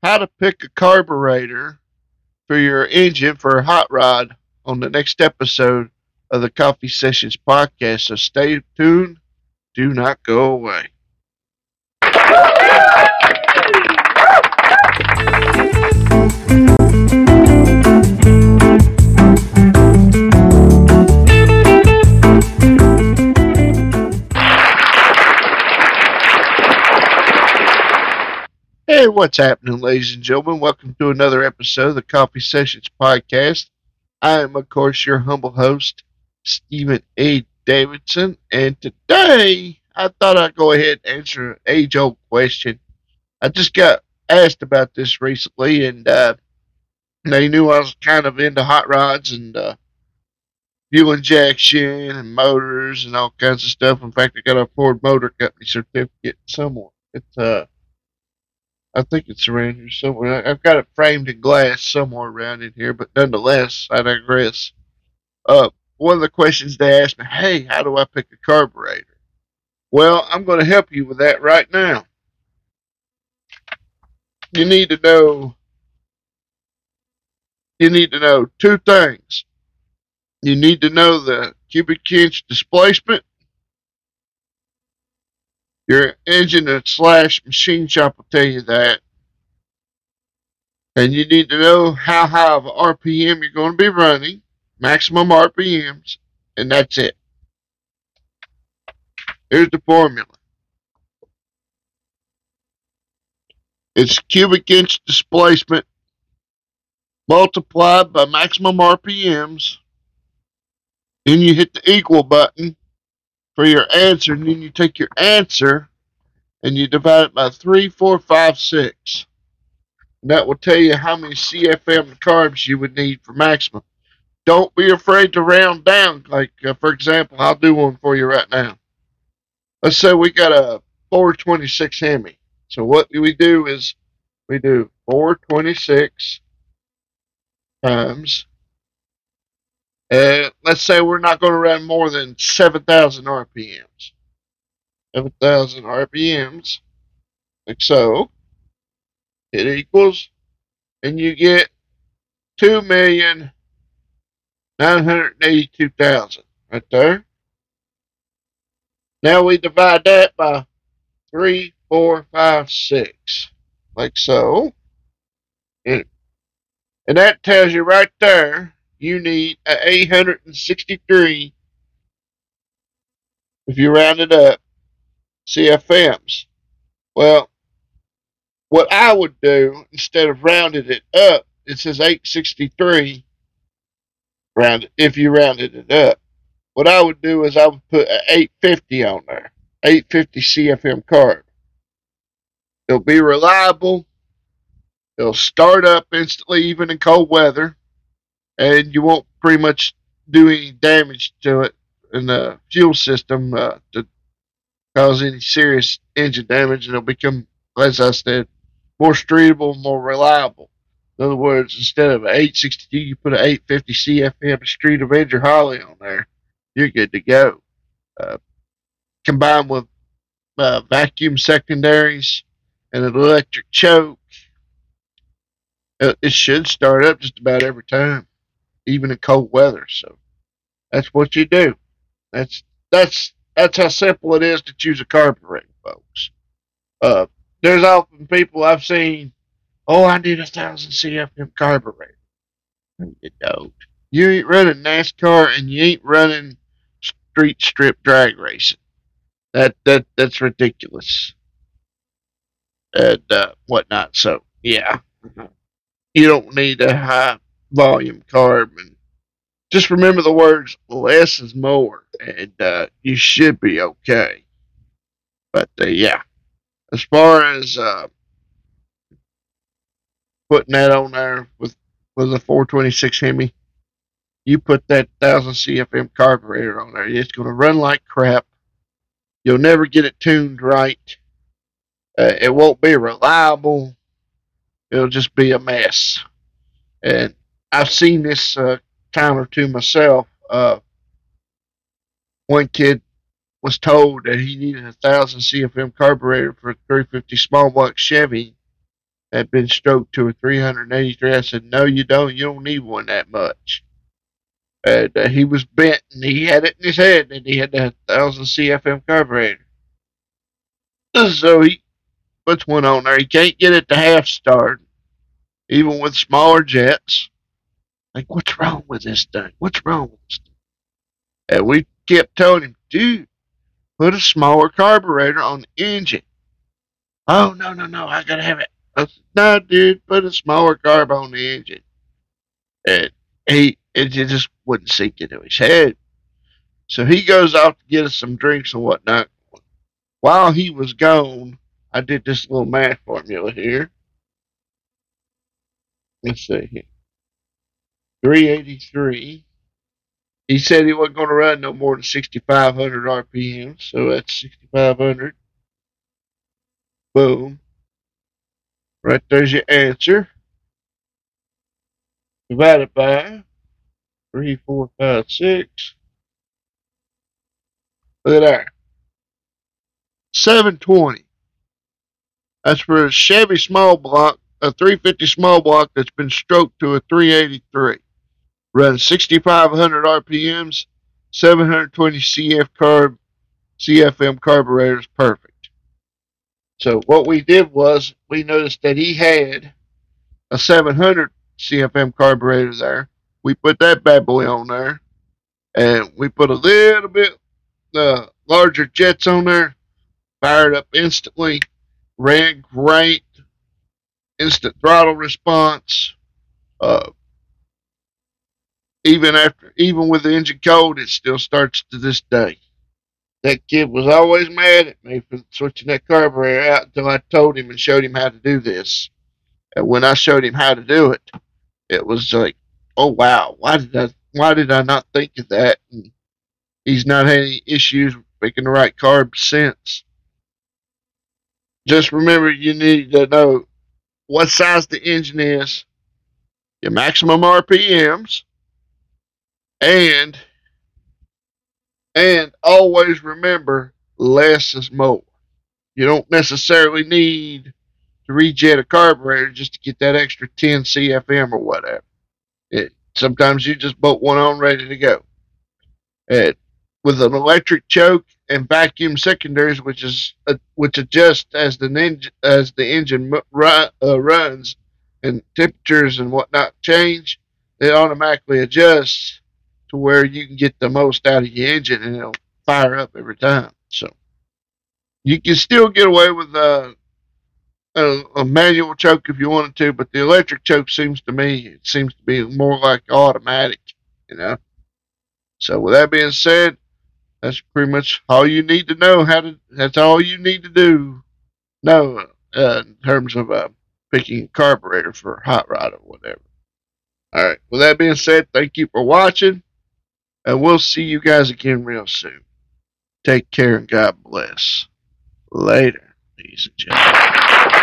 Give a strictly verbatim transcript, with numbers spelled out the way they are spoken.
how to pick a carburetor for your engine for a hot rod on the next episode of the Coffee Sessions podcast. So stay tuned. Do not go away. Hey, what's happening, ladies and gentlemen? Welcome to another episode of the Coffee Sessions podcast. I am, of course, your humble host, Stephen A. Davidson, and today I thought I'd go ahead and answer an age-old question. I just got asked about this recently, and uh, they knew I was kind of into hot rods and uh, fuel injection and motors and all kinds of stuff. In fact, I got a Ford Motor Company certificate somewhere. It's uh I think it's around here somewhere. I've got it framed in glass somewhere around in here, but nonetheless, I digress. Uh, one of the questions they asked me, hey, how do I pick a carburetor? Well, I'm going to help you with that right now. You need to know, you need to know two things. You need to know the cubic inch displacement. Your engine slash machine shop will tell you that. And you need to know how high of R P M you're going to be running, maximum R P Ms, and that's it. Here's the formula. It's cubic inch displacement multiplied by maximum R P Ms. Then you hit the equal button for your answer, and then you take your answer and you divide it by three, four, five, six. And that will tell you how many C F M carbs you would need for maximum. Don't be afraid to round down. Like, uh, for example, I'll do one for you right now. Let's say we got a four twenty-six Hemi. So what we do is we do four twenty-six times, uh, let's say we're not going to run more than seven thousand R P Ms. seven thousand R P Ms, like so. It equals, and you get two million nine hundred eighty-two thousand right there. Now we divide that by three, four, five, six, like so. And, and that tells you right there you need a eight hundred sixty-three, if you round it up, C F Ms. Well, what I would do, instead of rounding it up, it says eight sixty-three, round if you rounded it up. What I would do is I would put an eight fifty on there, eight fifty C F M carb. It'll be reliable. It'll start up instantly, even in cold weather, and you won't pretty much do any damage to it in the fuel system uh, to cause any serious engine damage, and it'll become, as I said, more streetable, more reliable. In other words, instead of an eight sixty-two, you put an eight fifty C F M Street Avenger Holly on there. You're good to go. Uh, combined with uh, vacuum secondaries and an electric choke, uh, it should start up just about every time, even in cold weather. So that's what you do. That's that's that's how simple it is to choose a carburetor, folks. Uh, there's often people I've seen, oh, I need a thousand C F M carburetor. No, you don't. You ain't running NASCAR and you ain't running street strip drag racing. That that that's ridiculous. And uh, whatnot. So yeah, you don't need a high volume carb. And just remember the words less is more, and uh, you should be okay. But uh, yeah, as far as uh, putting that on there with with a four twenty-six Hemi, you put that one thousand C F M carburetor on there, it's going to run like crap. You'll never get it tuned right. Uh, it won't be reliable. It'll just be a mess. And I've seen this uh, time or two myself. Uh, one kid was told that he needed a one thousand C F M carburetor for a three fifty small block Chevy, had been stroked to a three eighty-three. I said, no, you don't. You don't need one that much. And uh, he was bent, and he had it in his head, and he had the one thousand C F M carburetor. So he puts one on there. He can't get it to half start, even with smaller jets. Like, what's wrong with this thing? What's wrong with this thing? And we kept telling him, dude, put a smaller carburetor on the engine. Oh, no, no, no, I gotta have it. I said, no, dude, put a smaller carb on the engine. And he, it just wouldn't sink into his head. So he goes off to get us some drinks and whatnot. While he was gone, I did this little math formula here. Let's see here. three eighty-three. He said he wasn't going to run no more than sixty-five hundred R P M, so that's sixty-five hundred. Boom. Right there's your answer. Divided by three, four, five, six. Look at there. seven twenty. That's for a Chevy small block, a three fifty small block that's been stroked to a three eighty-three. Runs sixty-five hundred R P Ms, seven twenty C F carb, C F M carburetor is perfect. So what we did was we noticed that he had a seven hundred C F M carburetor there. We put that bad boy on there, and we put a little bit uh, larger jets on there. Fired up instantly, ran great, instant throttle response. Uh, even after, even with the engine cold, it still starts to this day. That kid was always mad at me for switching that carburetor out until I told him and showed him how to do this. And when I showed him how to do it, it was like, oh wow, why did I, why did I not think of that? And he's not had any issues making the right carb since. Just remember, you need to know what size the engine is, your maximum R P Ms, and and always remember less is more. You don't necessarily need to rejet a carburetor just to get that extra ten C F M or whatever. It, sometimes you just bolt one on ready to go. And with an electric choke and vacuum secondaries, which is uh, which adjust as the ninja, as the engine run, uh, runs and temperatures and whatnot change, it automatically adjusts to where you can get the most out of your engine, and it'll fire up every time. So you can still get away with uh, a, a manual choke if you wanted to, but the electric choke seems to me it seems to be more like automatic, you know. So with that being said, that's pretty much all you need to know. How to that's all you need to do know uh, in terms of uh, picking a carburetor for a hot rod or whatever. All right. With that being said, thank you for watching, and we'll see you guys again real soon. Take care and God bless. Later, ladies and gentlemen.